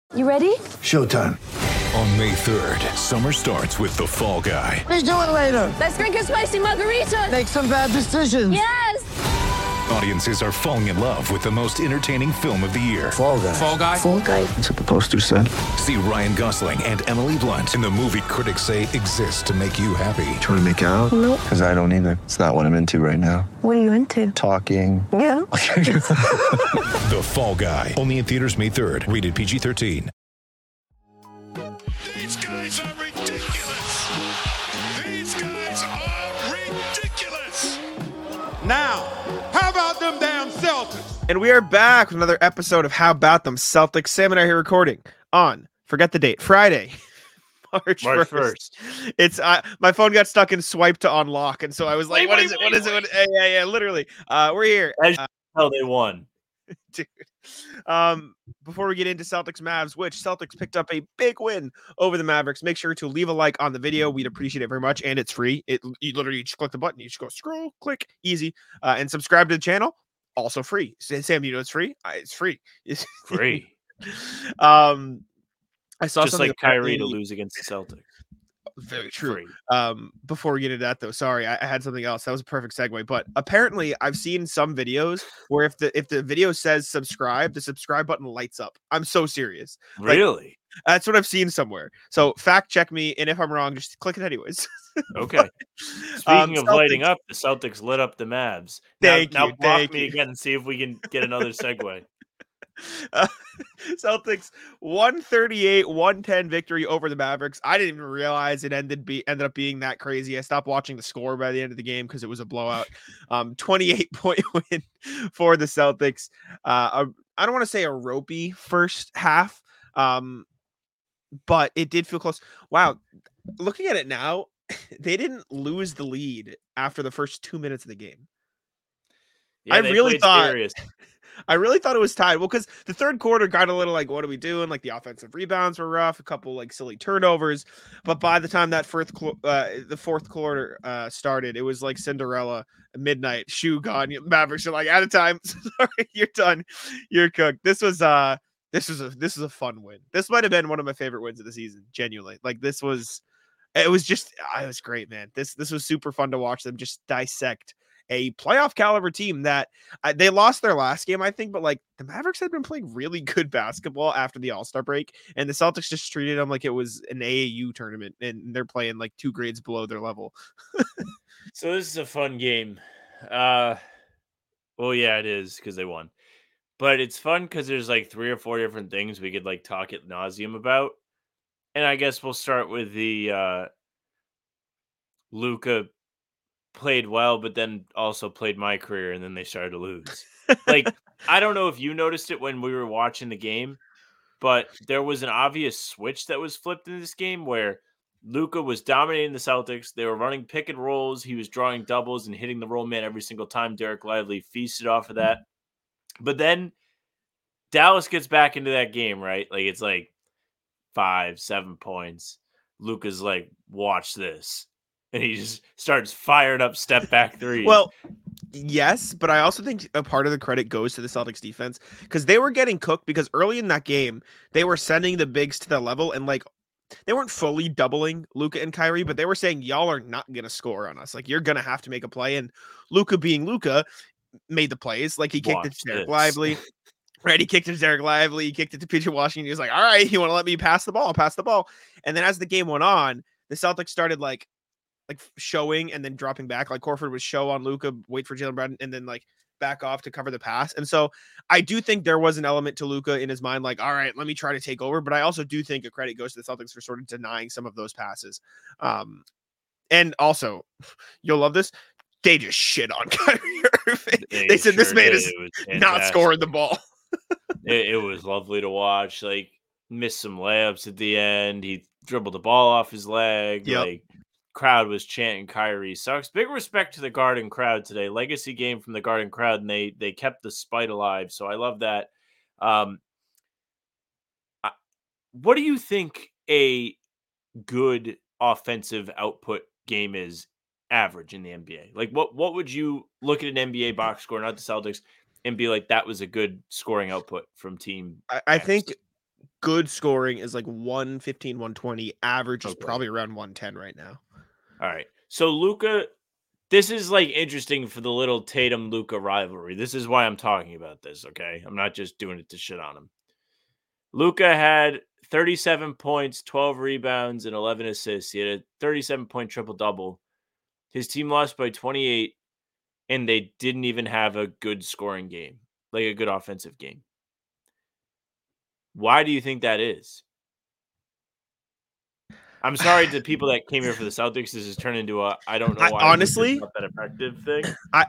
You ready? Showtime. On May 3rd, summer starts with The Fall Guy. Let's do it later. Let's drink a spicy margarita. Make some bad decisions. Yes! Audiences are falling in love with the most entertaining film of the year. Fall Guy. Fall Guy? Fall guy. That's what the poster said. See Ryan Gosling and Emily Blunt in the movie critics say exists to make you happy. Trying to make it out? Nope. Because I don't either. It's not what I'm into right now. What are you into? Talking. Yeah. The Fall Guy. Only in theaters May 3rd. Rated PG-13. These guys are ridiculous. These guys are ridiculous. Now, how about them damn Celtics? And we are back with another episode of How About Them Celtics. Sam and I are here recording on, forget the date, Friday, March 1st. It's my phone got stuck in swipe to unlock, and so I was like, what is it? Yeah, literally. We're here. As hell they won. Dude. Before we get into Celtics Mavs, which Celtics picked up a big win over the Mavericks, make sure to leave a like on the video. We'd appreciate it very much, and it's free. You literally just click the button, you just go scroll, click, easy, and subscribe to the channel. Also free. Sam, you know it's free. It's free. It's Free. I saw Just something like Kyrie to lose against the Celtics. Very true. Free. Before we get into that though, sorry, I had something else. That was a perfect segue. But apparently, I've seen some videos where if the video says subscribe, the subscribe button lights up. I'm so serious. Really? That's what I've seen somewhere. So fact check me, and if I'm wrong, just click it anyways. Okay. Speaking of Celtics, lighting up, the Celtics lit up the Mavs. Thank now you, block thank me you. again and see if we can get another segue. Celtics 138-110 victory over the Mavericks. I didn't even realize it ended up being that crazy. I stopped watching the score by the end of the game because it was a blowout. 28-point win for the Celtics. I don't want to say a ropey first half, but it did feel close. Wow, looking at it now, they didn't lose the lead after the first 2 minutes of the game. Yeah, I they really played thought serious. I really thought it was tied. Well, because the third quarter got a little like, what are we doing? Like the offensive rebounds were rough, a couple like silly turnovers. But by the time that the fourth quarter started, it was like Cinderella, midnight, shoe gone. Mavericks are like out of time. Sorry, you're done. You're cooked. This was a fun win. This might have been one of my favorite wins of the season. Genuinely, like it was great, man. This was super fun to watch them just dissect a playoff caliber team that they lost their last game, I think, but like the Mavericks had been playing really good basketball after the All-Star break, and the Celtics just treated them like it was an AAU tournament, and they're playing like 2 grades below their level. So this is a fun game. Well, yeah, it is because they won. But it's fun because there's like 3 or 4 different things we could like talk ad nauseum about. And I guess we'll start with the Luka played well, but then also played my career, and then they started to lose. Like, I don't know if you noticed it when we were watching the game, but there was an obvious switch that was flipped in this game where Luka was dominating the Celtics. They were running pick and rolls. He was drawing doubles and hitting the roll man every single time. Derek Lively feasted off of that. But then Dallas gets back into that game, right? Like, it's like 5-7 points. Luka's like, watch this. And he just starts fired up step back threes. Well, yes, but I also think a part of the credit goes to the Celtics defense because they were getting cooked because early in that game, they were sending the bigs to the level and like they weren't fully doubling Luka and Kyrie, but they were saying, y'all are not going to score on us. Like you're going to have to make a play. And Luka being Luka made the plays. Like he kicked it to Derek Lively. Right, he kicked it to Derek Lively. He kicked it to PJ Washington. He was like, all right, you want to let me pass the ball? I'll pass the ball. And then as the game went on, the Celtics started like showing and then dropping back. Like Horford would show on Luka, wait for Jaylen Brown, and then like back off to cover the pass. And so I do think there was an element to Luka in his mind, like, all right, let me try to take over. But I also do think a credit goes to the Celtics for sort of denying some of those passes. And also, you'll love this. They just shit on Kyrie Irving. They said this man is not scoring the ball. It was lovely to watch. Like, missed some layups at the end. He dribbled the ball off his leg. Yep. Like, crowd was chanting Kyrie sucks. Big respect to the Garden crowd today. Legacy game from the Garden crowd, and they kept the spite alive. So I love that. What do you think a good offensive output game is average in the NBA? Like what would you look at an NBA box score, not the Celtics, and be like, that was a good scoring output from team? I think good scoring is like 115, 120. Average is Okay. probably around 110 right now. All right. So Luka, this is like interesting for the little Tatum Luka rivalry. This is why I'm talking about this, okay? I'm not just doing it to shit on him. Luka had 37 points, 12 rebounds, and 11 assists. He had a 37-point triple-double. His team lost by 28, and they didn't even have a good scoring game, like a good offensive game. Why do you think that is? I'm sorry to people that came here for the Celtics. This has turned into a I don't know why honestly, Luka's not that effective thing.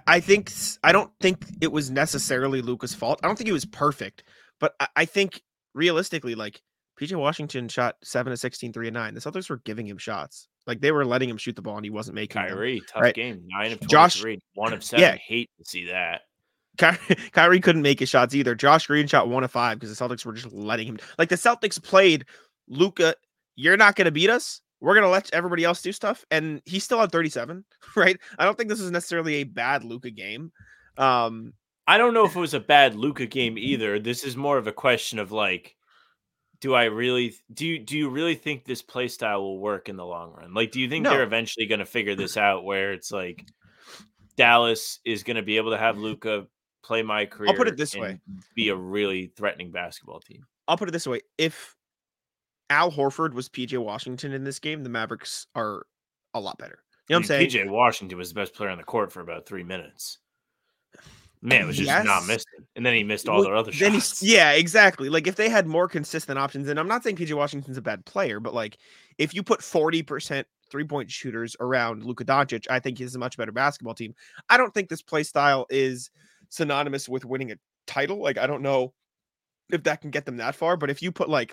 I don't think it was necessarily Luka's fault. I don't think he was perfect, but I think realistically, like PJ Washington shot 7 of 16, 3 of 9. The Celtics were giving him shots. Like they were letting him shoot the ball and he wasn't making Kyrie, them, tough right? game. 9 of 23, Josh, 1 of 7. yeah. Hate to see that. Kyrie couldn't make his shots either. Josh Green shot 1 of 5 because the Celtics were just letting him. Like the Celtics played Luka, you're not going to beat us. We're going to let everybody else do stuff. And he still had 37, right? I don't think this is necessarily a bad Luka game. I don't know if it was a bad Luka game either. This is more of a question of like, do you really think this play style will work in the long run? Like, do you think they're eventually going to figure this out where it's like Dallas is going to be able to have Luka play my career? I'll put it this way. Be a really threatening basketball team. I'll put it this way. If Al Horford was PJ Washington in this game, the Mavericks are a lot better. You know what I'm saying? PJ Washington was the best player on the court for about 3 minutes. Man was just not missing. And then he missed all their other shots. Yeah, exactly. Like if they had more consistent options, and I'm not saying PJ Washington's a bad player, but like if you put 40% 3-point shooters around Luka Doncic, I think he's a much better basketball team. I don't think this play style is synonymous with winning a title. Like I don't know if that can get them that far, but if you put like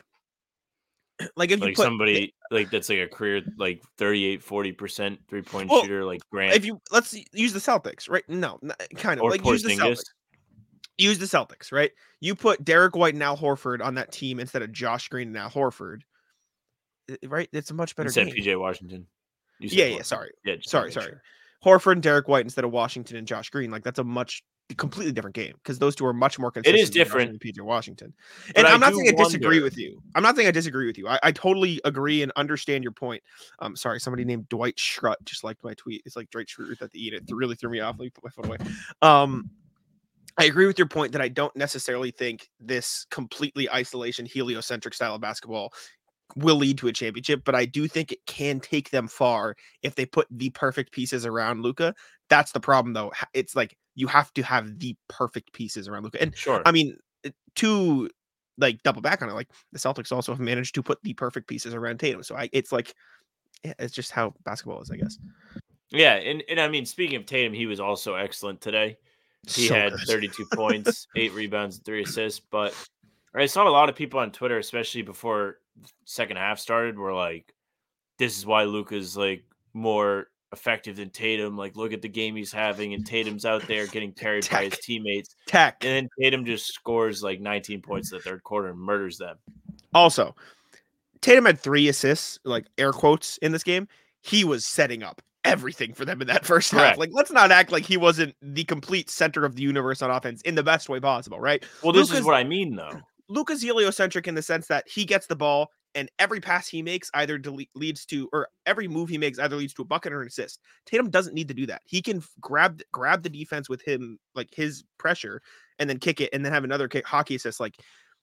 if you put somebody like that's like a career like 38-40% 3-point shooter like Grant. If you let's use the Celtics, right? No, kind of or like use the Celtics. Use the Celtics, right? You put Derek White and Al Horford on that team instead of Josh Green and Al Horford, right? It's a much better game. PJ Washington. Yeah, sorry. Sorry. Horford and Derek White instead of Washington and Josh Green. Like that's a completely different game because those two are much more consistent. It is different than PJ Washington. And I'm not saying I disagree with you. I totally agree and understand your point. Sorry, somebody named Dwight Schrute just liked my tweet. It's like Dwight Schrute at the eat. It really threw me off. Let me put my phone away. I agree with your point that I don't necessarily think this completely isolation heliocentric style of basketball will lead to a championship, but I do think it can take them far if they put the perfect pieces around Luka. That's the problem though. It's like you have to have the perfect pieces around Luka. And sure, I mean, to like double back on it, like the Celtics also have managed to put the perfect pieces around Tatum. So it's like, yeah, it's just how basketball is, I guess. Yeah. And I mean, speaking of Tatum, he was also excellent today. He had 32 points, 8 rebounds, and 3 assists. But I saw a lot of people on Twitter, especially before the second half started, were like, this is why Luka's like more effective than Tatum. Like, look at the game he's having, and Tatum's out there getting carried by his teammates. And then Tatum just scores like 19 points in the third quarter and murders them. Also, Tatum had 3 assists, like air quotes, in this game. He was setting up everything for them in that first half. Like, let's not act like he wasn't the complete center of the universe on offense in the best way possible, right? Well, this is what I mean, though. Luka's heliocentric in the sense that he gets the ball and every pass he makes either leads to, or every move he makes either leads to a bucket or an assist. Tatum doesn't need to do that. He can grab the defense with him, like his pressure, and then kick it, and then have another hockey assist. Like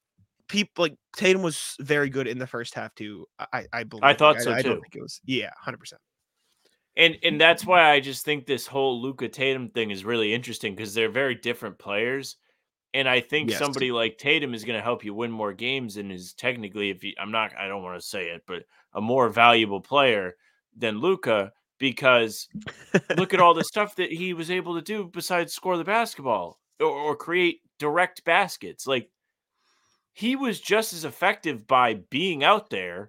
Tatum was very good in the first half too. I believe. I thought so too. I don't think it was. Yeah, 100%. And that's why I just think this whole Luka Tatum thing is really interesting because they're very different players. And I think somebody like Tatum is going to help you win more games and is technically, I don't want to say it, but a more valuable player than Luka because look at all the stuff that he was able to do besides score the basketball or create direct baskets. Like he was just as effective by being out there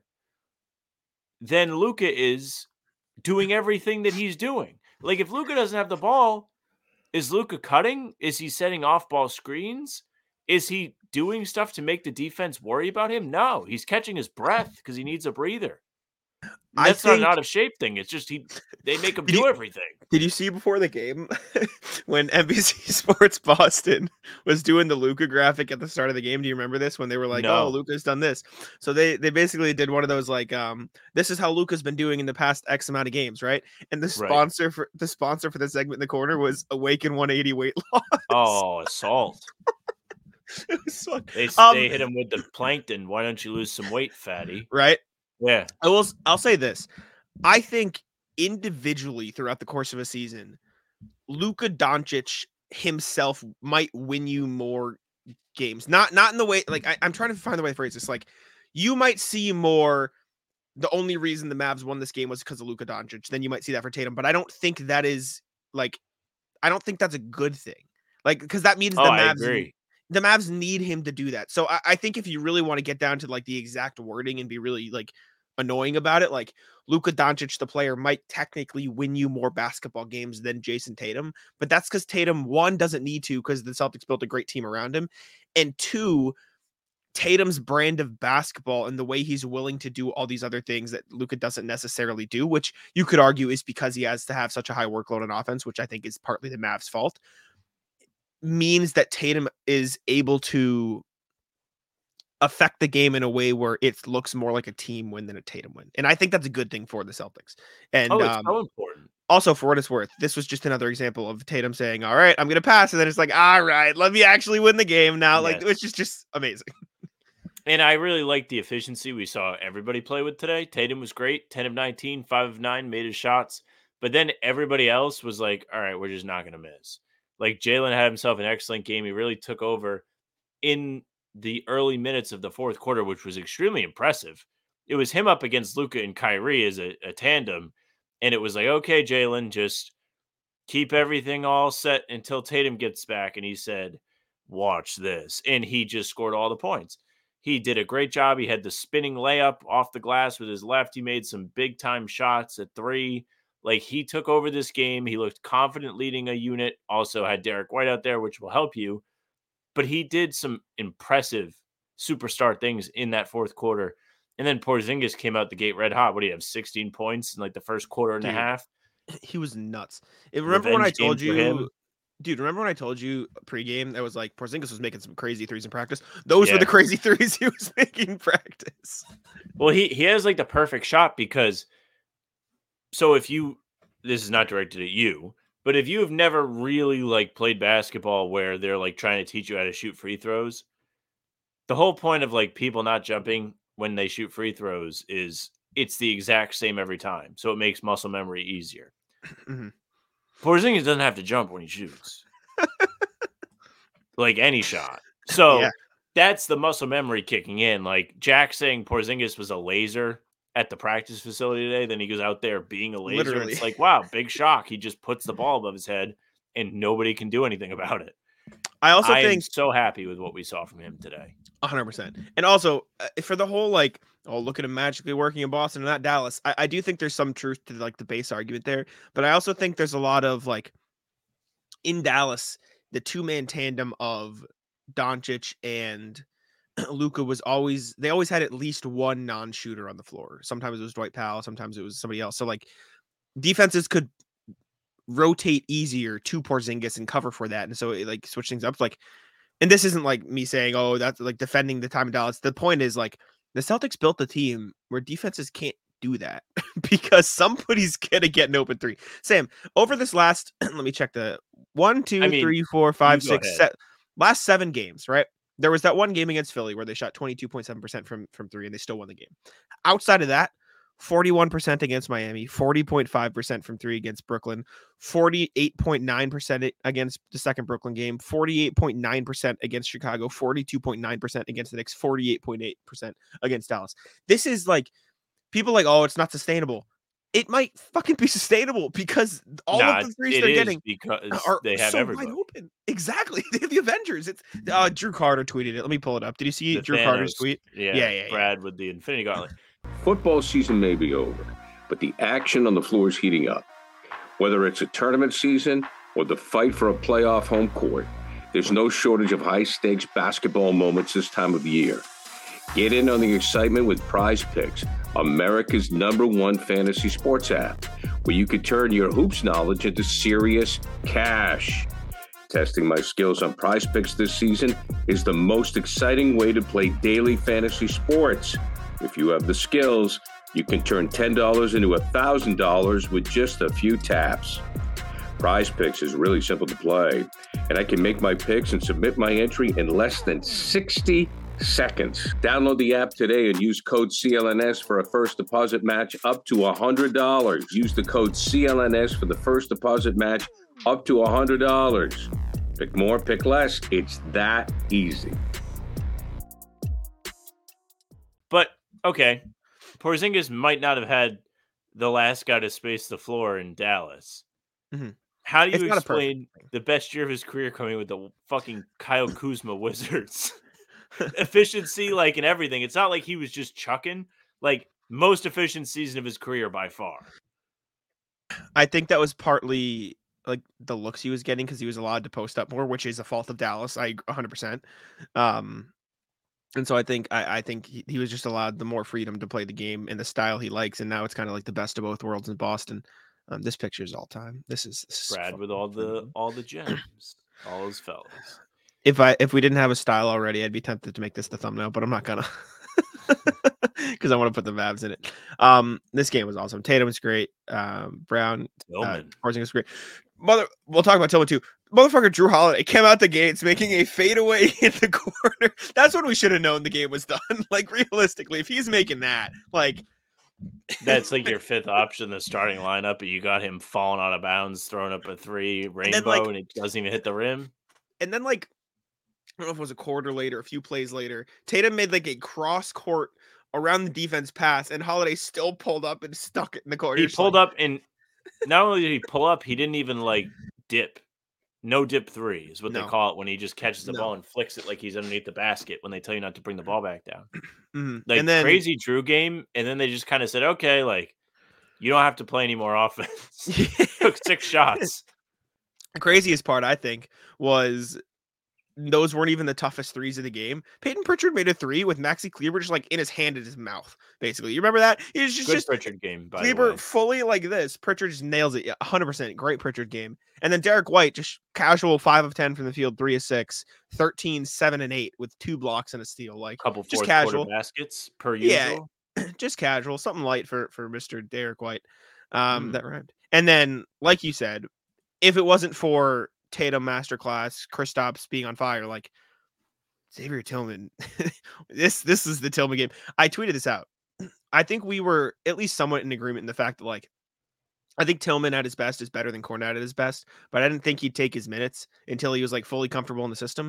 than Luka is doing everything that he's doing. Like if Luka doesn't have the ball, is Luka cutting? Is he setting off-ball screens? Is he doing stuff to make the defense worry about him? No, he's catching his breath because he needs a breather. That's not an out of shape thing. It's just they make him do everything. Did you see before the game when NBC Sports Boston was doing the Luka graphic at the start of the game? Do you remember this when they were like, No. "Oh, Luka's done this"? So they basically did one of those like, "This is how Luka's been doing in the past X amount of games," right? And the sponsor for the segment in the corner was Awaken 180 weight loss. Oh, assault! It was fun. They hit him with the plankton. Why don't you lose some weight, fatty? Right? Yeah. I'll say this. I think individually throughout the course of a season, Luka Doncic himself might win you more games. Not in the way, like I'm trying to find the way to phrase this. Like you might see more. The only reason the Mavs won this game was because of Luka Doncic. Then you might see that for Tatum, but I don't think that is like, I don't think that's a good thing. Like, because that means the Mavs need him to do that. So I think if you really want to get down to like the exact wording and be really like annoying about it, like Luka Doncic, the player, might technically win you more basketball games than Jason Tatum. But that's because Tatum, one, doesn't need to because the Celtics built a great team around him. And two, Tatum's brand of basketball and the way he's willing to do all these other things that Luka doesn't necessarily do, which you could argue is because he has to have such a high workload on offense, which I think is partly the Mavs' fault, means that Tatum is able to affect the game in a way where it looks more like a team win than a Tatum win. And I think that's a good thing for the Celtics. And it's so important. Also, for what it's worth, this was just another example of Tatum saying, all right, I'm going to pass. And then it's like, all right, let me actually win the game now. Like, it's just amazing. And I really like the efficiency we saw everybody play with today. Tatum was great. 10 of 19, 5 of 9, made his shots. But then everybody else was like, all right, we're just not going to miss. Like Jalen had himself an excellent game. He really took over in the early minutes of the fourth quarter, which was extremely impressive. It was him up against Luka and Kyrie as a tandem. And it was like, okay, Jalen, just keep everything all set until Tatum gets back. And he said, watch this. And he just scored all the points. He did a great job. He had the spinning layup off the glass with his left. He made some big time shots at three. Like he took over this game. He looked confident leading a unit. Also had Derek White out there, which will help you. But he did some impressive superstar things in that fourth quarter. And then Porzingis came out the gate red hot. What do you have? 16 points in like the first quarter and a half. He was nuts. Remember when I told you, dude, remember when I told you pregame that was like Porzingis was making some crazy threes in practice? Those were the crazy threes he was making in practice. Well, he has like the perfect shot because this is not directed at you, but if you have never really like played basketball where they're like trying to teach you how to shoot free throws, the whole point of like people not jumping when they shoot free throws is it's the exact same every time. So it makes muscle memory easier. Mm-hmm. Porzingis doesn't have to jump when he shoots. Like any shot. So that's the muscle memory kicking in. Like Jack saying Porzingis was a laser at the practice facility today, then he goes out there being a laser. Literally. It's like, wow, big shock. He just puts the ball above his head and nobody can do anything about it. I am so happy with what we saw from him today. 100%. And also for the whole, like, oh, look at him magically working in Boston and not Dallas. I do think there's some truth to like the base argument there, but I also think there's a lot of like in Dallas, the 2-man tandem of Doncic and Luka they always had at least one non-shooter on the floor. Sometimes it was Dwight Powell, sometimes it was somebody else. So like defenses could rotate easier to Porzingis and cover for that. And so it like switch things up. Like, and this isn't like me saying, oh, that's like defending the time of Dallas. The point is like the Celtics built a team where defenses can't do that because somebody's gonna get an open three. Sam, over this last, let me check the 1, 2, 3, 4, 5, 6, last 7 games, right? There was that one game against Philly where they shot 22.7% from three and they still won the game. Outside of that, 41% against Miami, 40.5% from three against Brooklyn, 48.9% against the second Brooklyn game, 48.9% against Chicago, 42.9% against the Knicks, 48.8% against Dallas. This is like, people like, oh, it's not sustainable. It might fucking be sustainable because all of the threes they're getting are they have so everybody wide open. Exactly. They have the Avengers. It's Drew Carter tweeted it. Let me pull it up. Did you see Drew Carter's tweet? Yeah. Brad with the Infinity Gauntlet. Football season may be over, but the action on the floor is heating up. Whether it's a tournament season or the fight for a playoff home court, there's no shortage of high-stakes basketball moments this time of year. Get in on the excitement with Prize Picks, America's #1 fantasy sports app, where you can turn your hoops knowledge into serious cash. Testing my skills on Prize Picks this season is the most exciting way to play daily fantasy sports. If you have the skills, you can turn $10 into $1,000 with just a few taps. Prize Picks is really simple to play, and I can make my picks and submit my entry in less than 60 seconds. Download the app today and use code CLNS for a first deposit match up to $100. Use the code CLNS for the first deposit match up to $100. Pick more, pick less. It's that easy. But, okay, Porzingis might not have had the last guy to space the floor in Dallas. Mm-hmm. How do you explain the best year of his career coming with the fucking Kyle Kuzma Wizards? Efficiency, like, and everything. It's not like he was just chucking. Like, most efficient season of his career by far. I think that was partly like the looks he was getting because he was allowed to post up more, which is a fault of Dallas. I 100%. And so I think he was just allowed the more freedom to play the game in the style he likes, and now it's kind of like the best of both worlds in Boston. This picture is all time. This is Brad with all the gems, all those fellas. If we didn't have a style already, I'd be tempted to make this the thumbnail, but I'm not gonna because I want to put the Mavs in it. This game was awesome. Tatum was great. Brown, Porzingis was great. We'll talk about Tillman too. Motherfucker Drew Holiday came out the gates making a fadeaway in the corner. That's when we should have known the game was done. Like, realistically, if he's making that, like, that's like your fifth option, the starting lineup, but you got him falling out of bounds, throwing up a three rainbow, and it doesn't even hit the rim. And then, like, I don't know if it was a quarter later, a few plays later, Tatum made like a cross court around the defense pass, and Holiday still pulled up and stuck it in the corner. He pulled up, and not only did he pull up, he didn't even like dip. No dip three is what they call it when he just catches the ball and flicks it like he's underneath the basket when they tell you not to bring the ball back down. Mm-hmm. Like, and then, crazy Drew game, and then they just kind of said, okay, like, you don't have to play any more offense. Took 6 shots. The craziest part, I think, was those weren't even the toughest threes of the game. Peyton Pritchard made a 3 with Maxi Kleber just like in his hand in his mouth, basically. You remember that? He was just Pritchard game, by Kleber the way. fully like this. Pritchard just nails it. Yeah, 100%. Great Pritchard game. And then Derek White, just casual 5 of 10 from the field, 3 of 6, 13, 7 and 8 with 2 blocks and a steal. Like, couple just casual baskets per usual. Yeah, just casual, something light for Mr. Derek White. That rhymed. And then, like you said, if it wasn't for Tatum masterclass, Kristaps being on fire, like, Xavier Tillman, this is the Tillman game. I tweeted this out. I think we were at least somewhat in agreement in the fact that, like, I think Tillman at his best is better than Kornet at his best, but I didn't think he'd take his minutes until he was like fully comfortable in the system.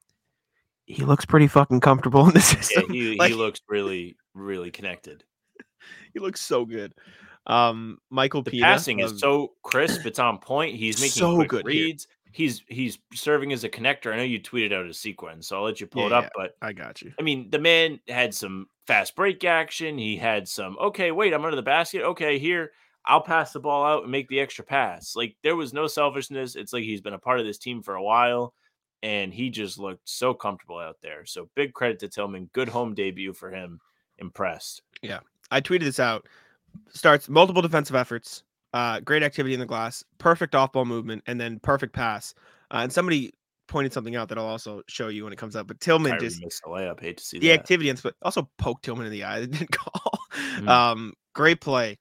He looks pretty fucking comfortable in the system. Yeah, he looks really, really connected. He looks so good. Michael the Pina, passing is so crisp. It's on point. He's making so quick good reads. He's serving as a connector. I know you tweeted out a sequence, so I'll let you pull it up. But I got you. I mean, the man had some fast break action. He had some, okay, wait, I'm under the basket. Okay, here, I'll pass the ball out and make the extra pass. Like, there was no selfishness. It's like he's been a part of this team for a while, and he just looked so comfortable out there. So big credit to Tillman. Good home debut for him. Impressed. Yeah. I tweeted this out. Starts multiple defensive efforts, great activity in the glass, perfect off-ball movement, and then perfect pass. And somebody pointed something out that I'll also show you when it comes up. But Tillman Kyrie just missed a layup. Hate to see the that. activity and also poked Tillman in the eye. They didn't call. Great play.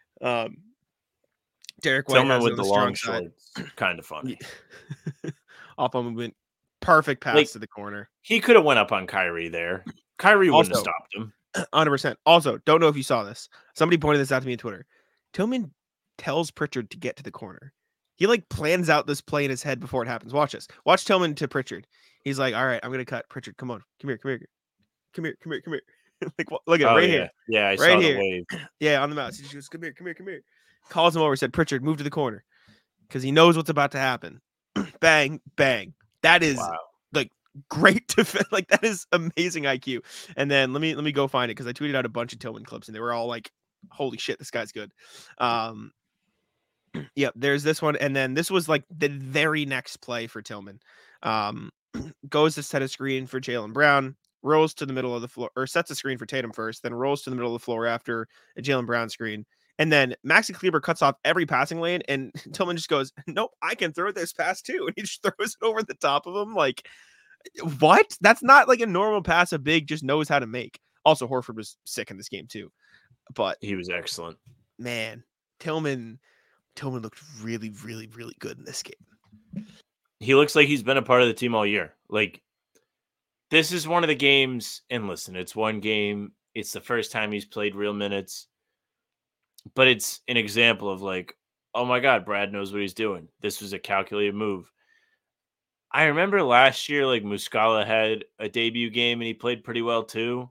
Derek White Tillman with the long strong shorts, kind of funny. Off-ball movement, perfect pass to the corner. He could have went up on Kyrie there. Kyrie wouldn't have stopped him. 100%. Also, don't know if you saw this. Somebody pointed this out to me on Twitter. Tillman tells Pritchard to get to the corner. He like plans out this play in his head before it happens. Watch this. Watch Tillman to Pritchard. He's like, all right, I'm going to cut. Pritchard, come on. Come here. Like, look at it right here. Yeah, I right saw here. the wave. Yeah, on the mouse. He just goes, come here. Calls him over, said, Pritchard, move to the corner. Because he knows what's about to happen. Bang, bang. That is like great defense. Like, that is amazing IQ. And then let me go find it because I tweeted out a bunch of Tillman clips and they were all like, holy shit, this guy's good. Yep, there's this one. And then this was like the very next play for Tillman. Goes to set a screen for Jaylen Brown. rolls to the middle of the floor, or sets a screen for Tatum first, then rolls to the middle of the floor after a Jaylen Brown screen. And then Maxi Kleber cuts off every passing lane, and Tillman just goes, nope, I can throw this pass too. And he just throws it over the top of him. Like, what? That's not like a normal pass a big just knows how to make. Also, Horford was sick in this game too. But he was excellent. Man, Tillman looked really, really, really good in this game. He looks like he's been a part of the team all year. Like, this is one of the games, and listen, it's one game. It's the first time he's played real minutes. But it's an example of like, oh my God, Brad knows what he's doing. This was a calculated move. I remember last year, like Muscala had a debut game and he played pretty well too.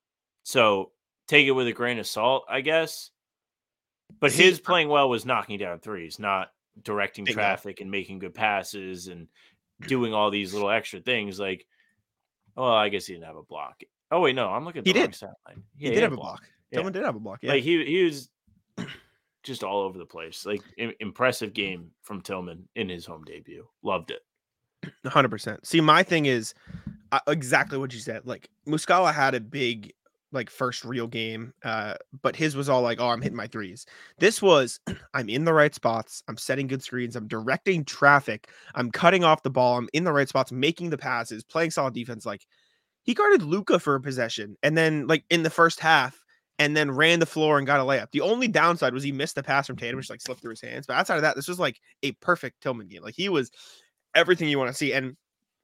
So take it with a grain of salt, I guess. But his playing well was knocking down threes, not directing traffic and making good passes and doing all these little extra things. Like, well, I guess he didn't have a block. Oh wait, no, I'm looking at the wrong stat line. He did have a block. Tillman did have a block. Yeah, like he was just all over the place. Like impressive game from Tillman in his home debut. Loved it. 100%. See, my thing is exactly what you said. Like Muscala had a big like first real game, but his was all like, oh, I'm hitting my threes. This was, I'm in the right spots. I'm setting good screens. I'm directing traffic. I'm cutting off the ball. I'm in the right spots, making the passes, playing solid defense. Like he guarded Luka for a possession, and then like in the first half, and then ran the floor and got a layup. The only downside was he missed the pass from Tatum, which like slipped through his hands. But outside of that, this was like a perfect Tillman game. Like he was everything you want to see. And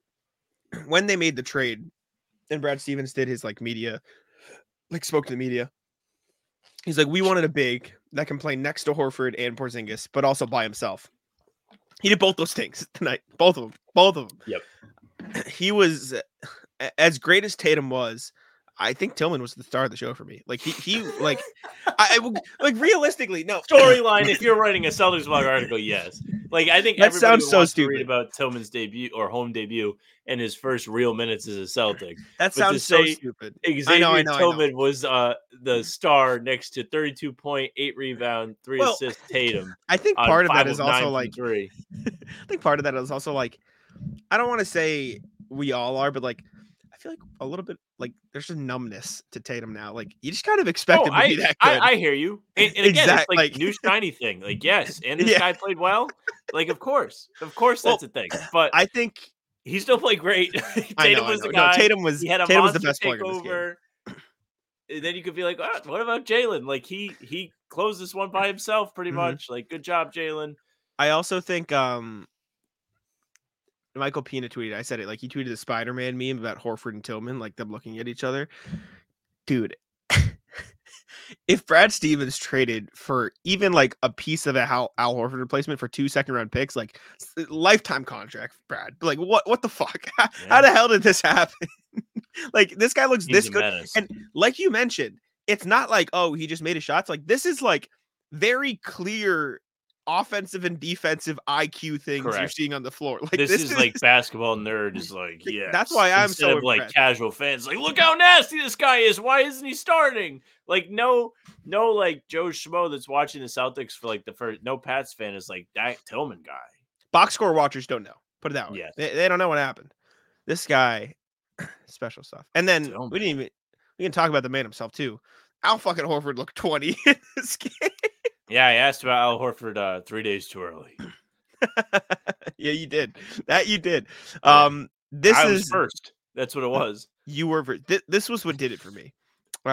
when they made the trade and Brad Stevens did his like media, like spoke to the media, he's like, we wanted a big that can play next to Horford and Porzingis, but also by himself. He did both those things tonight. Both of them. Yep. He was as great as Tatum was. I think Tillman was the star of the show for me. Like he like I like realistically, no storyline. If you're writing a Celtics blog article, yes. Like I think that everybody sounds so wants stupid to read about Tillman's debut or home debut and his first real minutes as a Celtic. That sounds so stupid. Xavier Tillman was the star next to 32 point, 8 rebound, 3 assist Tatum. I think part of that is also like 3. I think part of that is also like, I don't want to say we all are, but like I feel like a little bit like there's a numbness to Tatum now. Like you just kind of expect him to be that good. I hear you. And again, it's like new shiny thing. Like, yes, and this guy played well. Like, of course that's a thing. But I think he still played great. Tatum was the guy. No, Tatum was the best player in this game. And then you could be like, oh, what about Jaylen? Like he closed this one by himself pretty much. Like, good job, Jaylen. I also think Michael Pina tweeted, I said it, like he tweeted the Spider-Man meme about Horford and Tillman, like them looking at each other. Dude, if Brad Stevens traded for even like a piece of a Al Horford replacement for 2 second-round picks, like lifetime contract for Brad. Like what the fuck? How the hell did this happen? Like this guy looks this good. Menace. And like you mentioned, it's not like, oh, he just made his shots. Like this is like very clear offensive and defensive IQ things you're seeing on the floor. Like this is like basketball nerd is like, yeah. That's why I'm so of like casual fans like, look how nasty this guy is. Why isn't he starting? Like no like Joe Schmo that's watching the Celtics for like the first. No Pats fan is like that Tillman guy. Box score watchers don't know. Put it that way. Yes. They don't know what happened. This guy, special stuff. And then we can talk about the man himself too. Al fucking Horford looked 20 in this game. Yeah, I asked about Al Horford 3 days too early. Yeah, you did. That you did. I This was is first. That's what it was. You were this was what did it for me.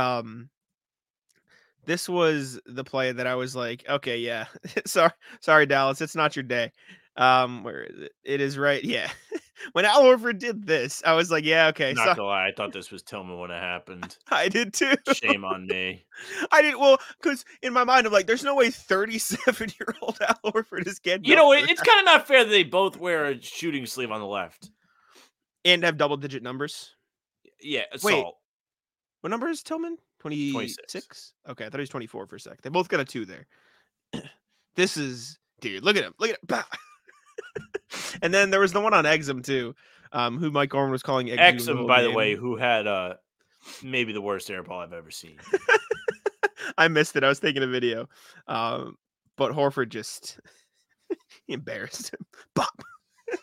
This was the play that I was like, okay, yeah. Sorry, Dallas, it's not your day. Where is it? It is right. Yeah. When Al Horford did this, I was like, yeah, okay. Not gonna lie, I thought this was Tillman when it happened. I did too. Shame on me. I did because in my mind I'm like, there's no way 37-year-old Al Horford is getting. You know, it's kind of not fair that they both wear a shooting sleeve on the left and have double-digit numbers. Yeah. Wait, what number is Tillman? 26. Okay, I thought he was 24 for a sec. They both got a 2 there. This is, dude. Look at him. Look at him. And then there was the one on Exum too, who Mike Gorman was calling Exum, by the way, who had maybe the worst air ball I've ever seen. I missed it. I was taking a video, but Horford just he embarrassed him. Bop.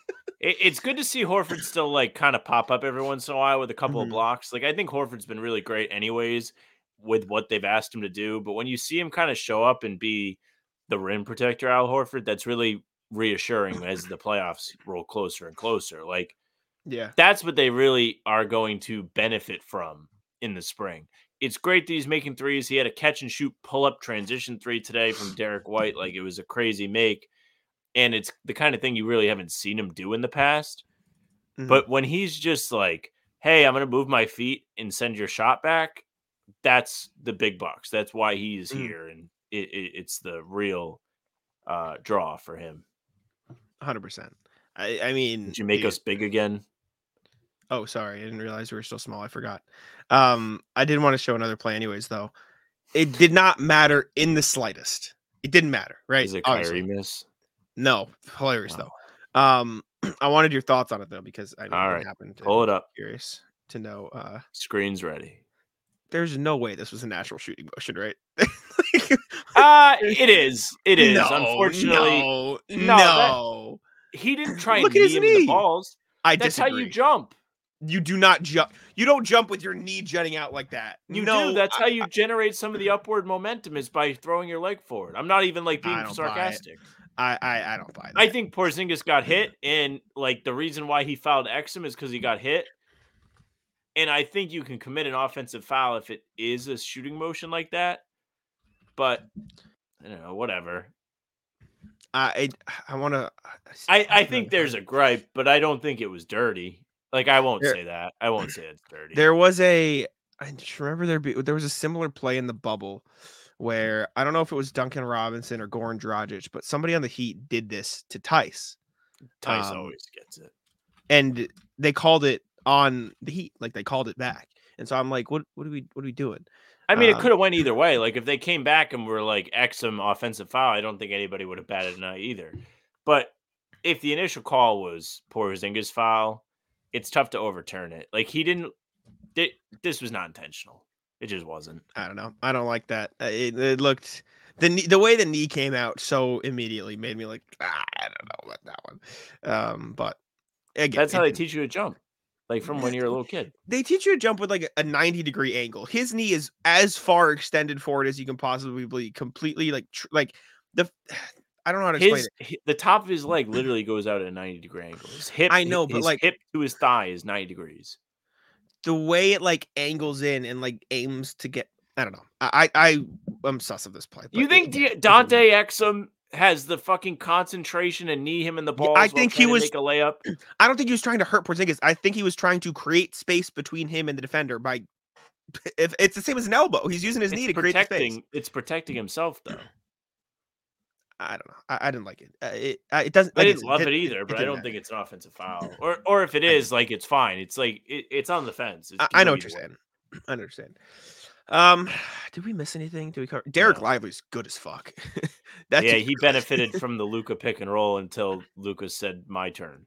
It's good to see Horford still like kind of pop up every once in a while with a couple of Mhm. blocks. Like I think Horford's been really great anyways with what they've asked him to do. But when you see him kind of show up and be the rim protector, Al Horford, that's really reassuring as the playoffs roll closer and closer. Like Yeah. that's what they really are going to benefit from in the spring. It's great that he's making threes. He had a catch and shoot pull up transition three today from Derek White. Like it was a crazy make. And it's the kind of thing you really haven't seen him do in the past. Mhm. But when he's just like, hey, I'm going to move my feet and send your shot back, that's the big bucks. That's why he's Mhm. here. And it's the real draw for him. 100%. I mean, Did you make dude- us big again? Oh, sorry. I didn't realize we were still small. I forgot. I did want to show another play anyways, though. It did not matter in the slightest. It didn't matter, right? Is it Obviously. Kyrie miss? No, hilarious Wow. though. I wanted your thoughts on it though, because I know All what right, happened. pull it up. Curious to know. Screen's ready. There's no way this was a natural shooting motion, right? It is. It is. No, Unfortunately, no. No, he didn't try and Look at his knee him in the knee. balls. I That's disagree. how you jump. You do not jump. You don't jump with your knee jutting out like that. You No, do. That's I- how you generate some of the upward momentum is by throwing your leg forward. I'm not even like I being don't buy it. sarcastic. I don't buy that. I think Porzingis got hit, and like the reason why he fouled Exum is because he got hit. And I think you can commit an offensive foul if it is a shooting motion like that. But I don't know, whatever. I want to. I think there's a gripe, but I don't think it was dirty. Like I won't say that. I won't say it's dirty. There was I just remember there was a similar play in the bubble where I don't know if it was Duncan Robinson or Goran Dragic, but somebody on the Heat did this to Tice. Tice always gets it. And they called it on the Heat, like they called it back. And so I'm like, what are we doing? I mean, it could have went either way. Like if they came back and were like Exum offensive foul, I don't think anybody would have batted an eye either. But if the initial call was Porzingis foul, it's tough to overturn it. Like he didn't. This was not intentional. It just wasn't. I don't know. I don't like that. It looked the way the knee came out so immediately made me like, I don't know about that one. But again, That's how they teach you to jump. Like from when you're a little kid. They teach you to jump with like a 90-degree angle. His knee is as far extended forward as you can possibly be, completely like the. I don't know how to explain it. The top of his leg literally goes out at a 90-degree angle. His hip, I know, but his like hip to his thigh is 90 degrees. The way it like angles in and like aims to get. I don't know. I'm sus of this play. You think Dante Exum has the fucking concentration and knee him in the balls? I think he was make a layup. I don't think he was trying to hurt Porzingis. I think he was trying to create space between him and the defender by. If it's the same as an elbow, he's using his knee to create the space. It's protecting himself though. I don't know. I didn't like it. It doesn't. I didn't love it either, but I don't think it's an offensive foul. Or if it is, like it's fine. It's like it's on the fence. I know what you're saying. I understand. Did we miss anything? Did we cover? Derek Lively's good as fuck. He benefited from the Luka pick and roll until Luka said my turn.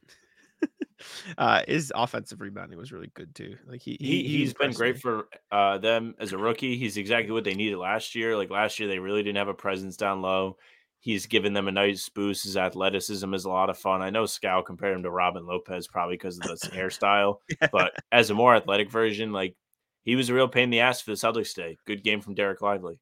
His offensive rebounding was really good too. Like he's been great for them as a rookie. He's exactly what they needed last year. Like last year, they really didn't have a presence down low. He's given them a nice boost. His athleticism is a lot of fun. I know Scal compared him to Robin Lopez probably because of the hairstyle, but as a more athletic version, like he was a real pain in the ass for the Celtics today. Good game from Derek Lively.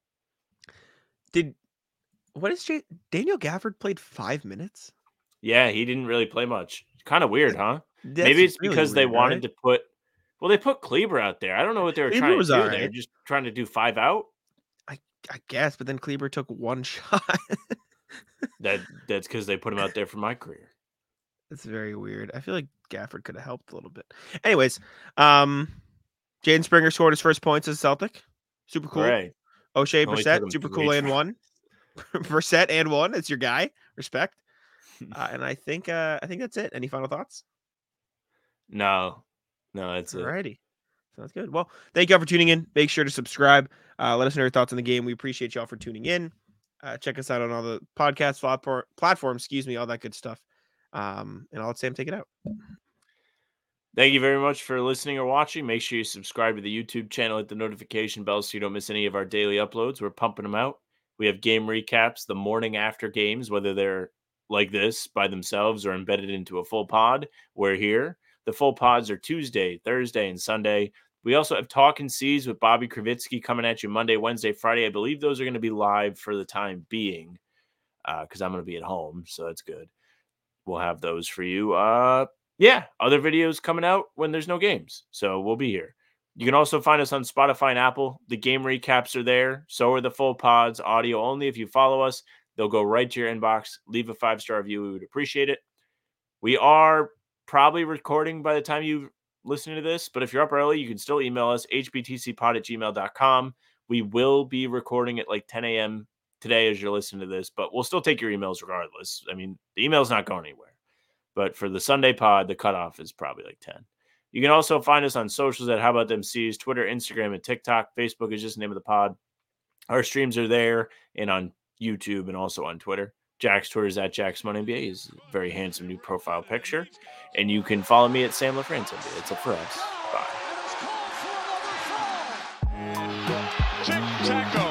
Daniel Gafford played 5 minutes? Yeah, he didn't really play much. Kind of weird, huh? Maybe it's really because they wanted to put. Well, they put Kleber out there. I don't know what they were trying to do. Right. They were just trying to do 5 out. I guess, but then Kleber took 1 shot. That's because they put him out there for my career. It's very weird. I feel like Gafford could have helped a little bit. Anyways, Jaden Springer scored his first points as a Celtic. Super cool. Right. O'Shea Brissett, super cool and 1. Brissett and 1. It's your guy. Respect. And I think that's it. Any final thoughts? No, that's it. Alrighty. Sounds good. Well, thank you all for tuning in. Make sure to subscribe. Let us know your thoughts on the game. We appreciate y'all for tuning in. Check us out on all the podcast platforms, all that good stuff. And I'll let Sam take it out. Thank you very much for listening or watching. Make sure you subscribe to the YouTube channel, hit the notification bell so you don't miss any of our daily uploads. We're pumping them out. We have game recaps the morning after games, whether they're like this by themselves or embedded into a full pod, we're here. The full pods are Tuesday, Thursday, and Sunday. We also have Talking C's with Bobby Kravitsky coming at you Monday, Wednesday, Friday. I believe those are going to be live for the time being because I'm going to be at home, so that's good. We'll have those for you. Other videos coming out when there's no games, so we'll be here. You can also find us on Spotify and Apple. The game recaps are there. So are the full pods, audio only. If you follow us, they'll go right to your inbox. Leave a 5-star review. We would appreciate it. We are probably recording by the time you listen to this, but if you're up early, you can still email us, hbtcpod@gmail.com. We will be recording at like 10 a.m. today as you're listening to this, but we'll still take your emails regardless. I mean, the email's not going anywhere. But for the Sunday pod, the cutoff is probably like 10. You can also find us on socials at How About Them C's, Twitter, Instagram, and TikTok. Facebook is just the name of the pod. Our streams are there and on YouTube and also on Twitter. Jack's Twitter is at JacksMoneyNBA. He's a very handsome new profile picture. And you can follow me at Sam LaFrance NBA. That's it for us. Bye. Tic-tac-toe.